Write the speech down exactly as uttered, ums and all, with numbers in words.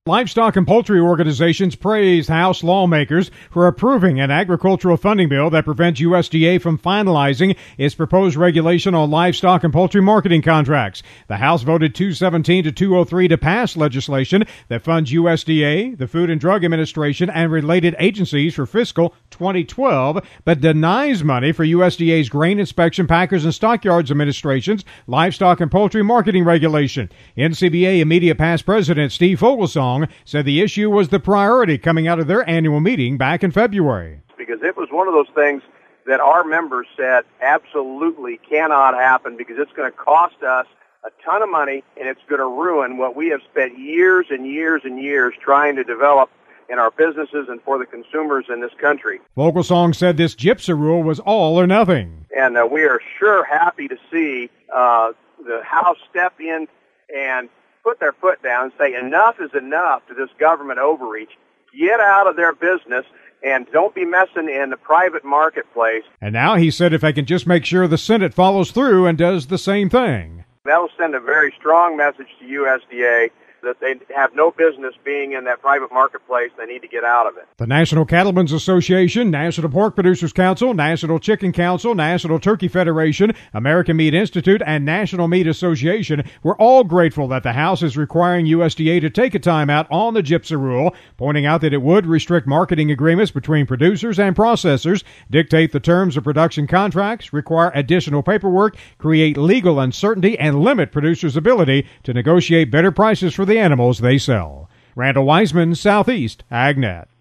Livestock and poultry organizations praised House lawmakers for approving an agricultural funding bill that prevents U S D A from finalizing its proposed regulation on livestock and poultry marketing contracts. The House voted two seventeen to two oh three to pass legislation that funds U S D A, the Food and Drug Administration, and related agencies for fiscal twenty twelve, but denies money for U S D A's Grain Inspection, Packers and Stockyards Administration's livestock and poultry marketing regulation. N C B A immediate past president Steve Fogelsong said the issue was the priority coming out of their annual meeting back in February. Because it was one of those things that our members said absolutely cannot happen because it's going to cost us a ton of money and it's going to ruin what we have spent years and years and years trying to develop in our businesses and for the consumers in this country. Fogelsong said this GIPSA rule was all or nothing. And uh, we are sure happy to see uh, the House step in and put their foot down and say enough is enough to this government overreach. Get out of their business and don't be messing in the private marketplace. And now he said if they can just make sure the Senate follows through and does the same thing. That'll send a very strong message to U S D A that they have no business being in that private marketplace. They need to get out of it. The National Cattlemen's Association, National Pork Producers Council, National Chicken Council, National Turkey Federation, American Meat Institute, and National Meat Association were all grateful that the House is requiring U S D A to take a timeout on the GIPSA rule, pointing out that it would restrict marketing agreements between producers and processors, dictate the terms of production contracts, require additional paperwork, create legal uncertainty, and limit producers' ability to negotiate better prices for the animals they sell. Randall Wiseman, Southeast AgNet.